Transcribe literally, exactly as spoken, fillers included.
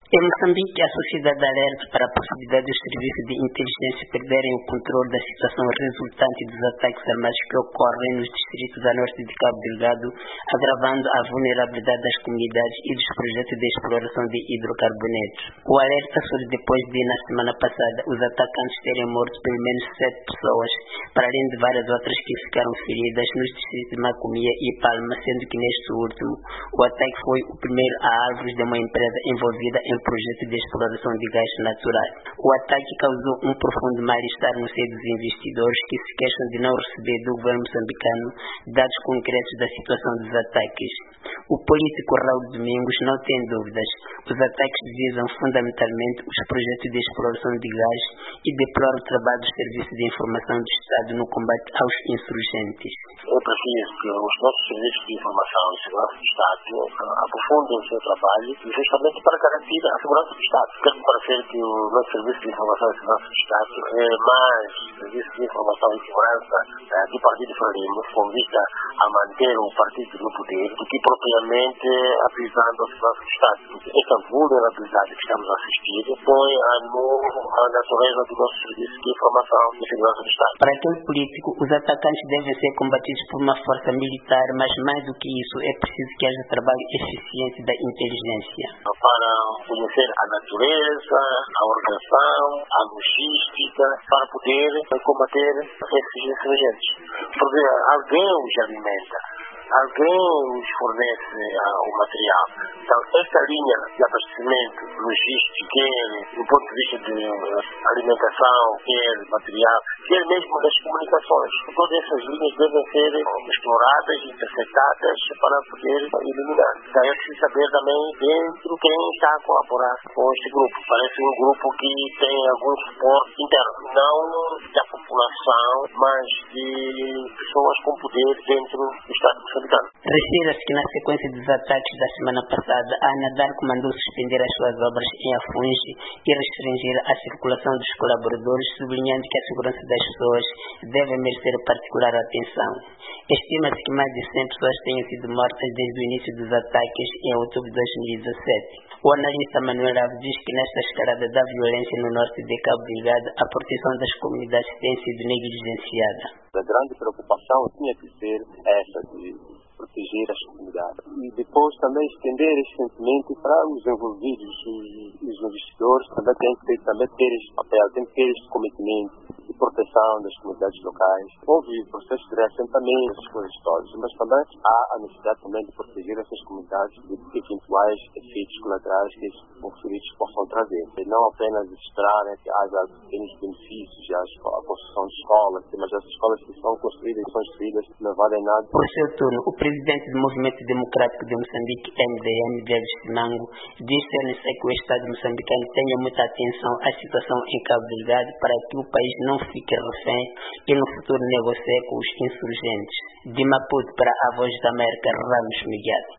Em Moçambique, a sociedade alerta para a possibilidade dos serviços de inteligência perderem o controle da situação resultante dos ataques armados que ocorrem nos distritos a norte de Cabo Delgado, agravando a vulnerabilidade das comunidades e dos projetos de exploração de hidrocarbonetos. O alerta surge depois de, na semana passada, os atacantes terem morto pelo menos sete pessoas, para além de várias outras que ficaram feridas nos distritos de Macomia e Palma, sendo que neste último, o ataque foi o primeiro a árvores de uma empresa envolvida em projeto de exploração de gás natural. O ataque causou um profundo mal-estar no seio dos investidores que se queixam de não receber do governo moçambicano dados concretos da situação dos ataques. O político Raul Domingos não tem dúvidas. Os ataques visam fundamentalmente os projetos de exploração de gás e deplora o trabalho dos serviços de informação do Estado no combate aos insurgentes. É preciso que os nossos serviços de informação e segurança do Estado aprofundem o seu trabalho justamente para garantir a segurança do Estado. Quero me parecer que o nosso serviço de informação e segurança do Estado é mais serviço de informação e segurança eh, do Partido Frelimo, com vista a manter o partido no poder, do que propriamente avisando a segurança do Estado. Esta vulnerabilidade que estamos a assistir põe a, no, a natureza do nosso serviço de informação e segurança do Estado. Para aquele político, os atacantes devem ser combatidos por uma força militar, mas mais do que isso, é preciso que haja trabalho eficiente da inteligência. Para conhecer a natureza, a organização, a logística, para poder combater esses insurgentes. Porque alguém os alimenta, alguém os fornece uh, o material. Então, esta linha de abastecimento logístico, quer do ponto de vista de uh, alimentação, quer material, quer mesmo das comunicações, todas essas linhas devem ser exploradas, interceptadas para poder eliminar. Então, é preciso saber também dentro quem está a colaborar com este grupo. Parece um grupo que tem algum suporte interno, não da população, mas de pessoas com poder dentro do Estado de Moçambique. Refira-se que na sequência dos ataques da semana passada, a ANADAR mandou suspender as suas obras em Afungi e restringir a circulação dos colaboradores, sublinhando que a segurança das pessoas deve merecer particular atenção. Estima-se que mais de cem pessoas tenham sido mortas desde o início dos ataques em outubro de dois mil e dezassete. O analista Manuel Alves diz que nesta escalada da violência no norte de Cabo Delgado, a proteção das comunidades tem sido negligenciada. A grande preocupação tinha que ser essa de proteger as comunidades. E depois também estender esse sentimento para os envolvidos, os, os investidores também têm que ter, também ter esse papel, têm que ter esse cometimento de proteção das comunidades locais. Houve o processo de reassentamento, essas coisas todas, mas também há a necessidade também de proteger essas comunidades de eventuais efeitos colaterais que esses conflitos possam trazer. E não apenas esperar né, que haja pequenos benefícios, a construção de escolas, mas as escolas que são construídas e são construídas não valem nada. Por seu turno, o presidente do Movimento Democrático de Moçambique, M D M, David Simango, diz ser necessário que o Estado moçambicano tenha muita atenção à situação em Cabo Delgado para que o país não fique refém e no futuro negocie com os insurgentes. De Maputo para a Voz da América, Ramos Miguel.